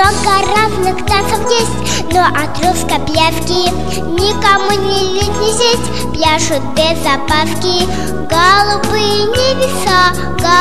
Много разных танцев есть, но от русской пляски никому не лень не сесть, пляшут без опаски. Голубые небеса,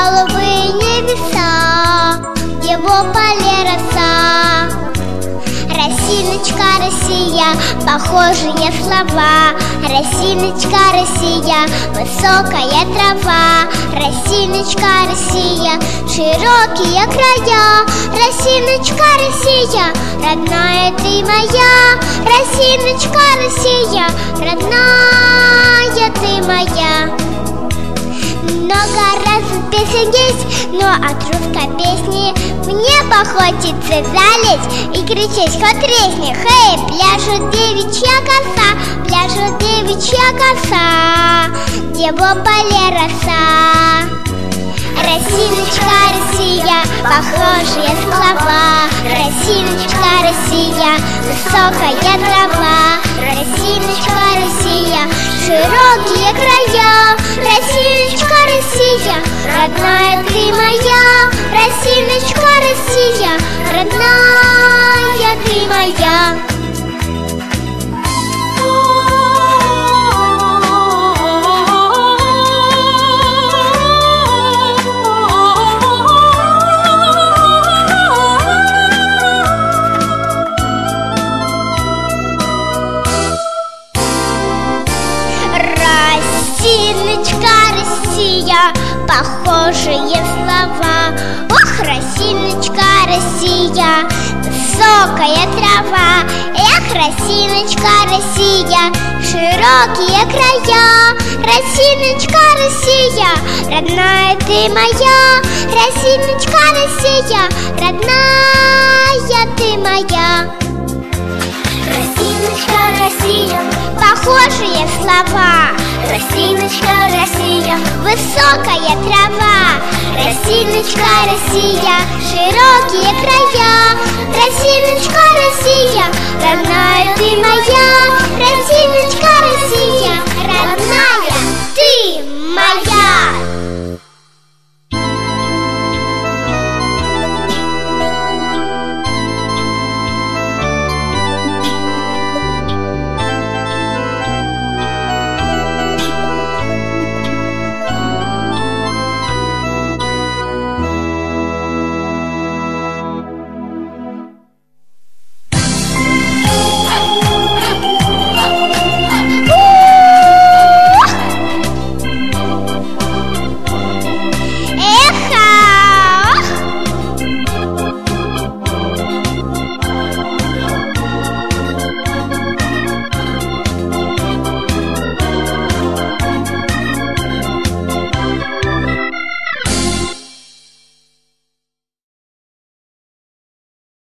его поле роса. Росиночка, Россия, похожие слова. Росиночка, Россия, высокая трава. Росиночка, Россия, широкие края. Росиночка, Россия, родная ты моя. Росиночка, Россия, родная ты моя. Много разных песен есть, но от русской песни мне хочется залезть и кричать хоть тресни. Хей, пляшет девичья коса, пляшет девичья коса, его поле роса. Росиночка, Россия, похожие слова. Росиночка, Россия, высокая трава. Росиночка, Россия, широкие края. Росиночка, Россия, родная ты моя. Росиночка, Россия, родная ты моя. Росиночка, Россия, похожие слова. Ох, Росиночка, Россия, высокая трава. Эх, Росиночка, Россия, широкие края. Росиночка, Россия, родная ты моя. Росиночка, Россия, родная ты моя. Росиночка, Россия, похожие слова. Росиночка, Россия, высокая трава. Росиночка, Россия, широкие края. Росиночка, Россия, родная ты моя. Росиночка, Россия, родная ты моя.